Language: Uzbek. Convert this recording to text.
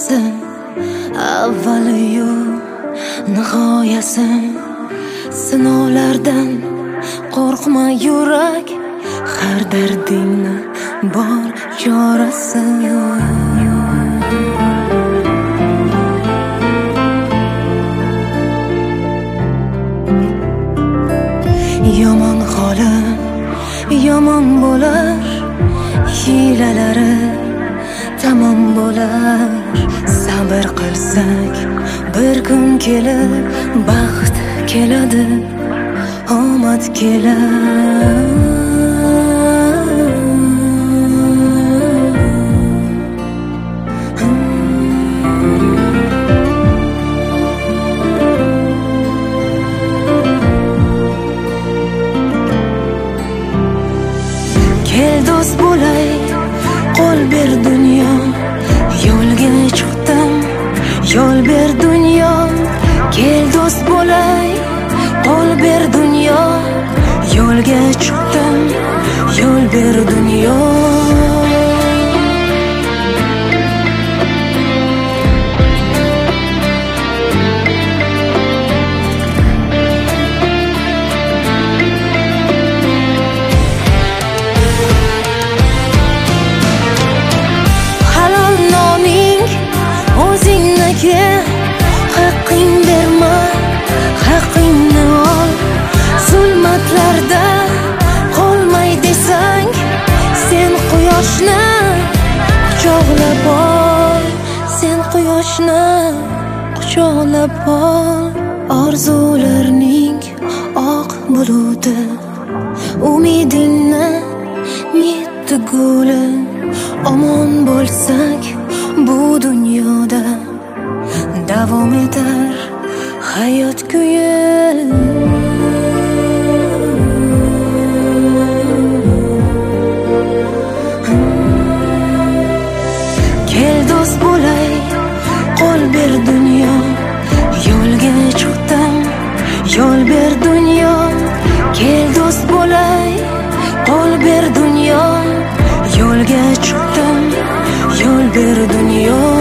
hammasi avvaliyu nihoyasi. Sinovlardan qo'rqma yurak, har dardingni bor chorasi. Yomon holi yomon bo'lar, hiylalari tamom bo'lar. Sabr qilsak bir kun kelib baxt keladi, omad keladi. Kel do'st bo'lay, qo'l ber dunyo, yo'lga chiqdim, yo'l ber dunyo. Kel do'st bo'lay, qo'l ber dunyo, yo'lga chiqdim, yo'l ber dunyo. Haqqing berma, haqqingni ol. Zulmatlarda qolmay desang, sen quyoshni quchoqlab ol. Sen quyoshni quchoqlab ol. Orzularning oq buluti, umidingni yetti guli. Omon bo'lsak bu dunyoda, davom etar hayot kuyi. Kel do'st bo'lay, qo'l ber dunyo, yo'lga chiqdim, yo'l ber dunyo. Kel do'st bo'lay, qo'l ber dunyo, yo'lga chiqdim, yo'l ber dunyo.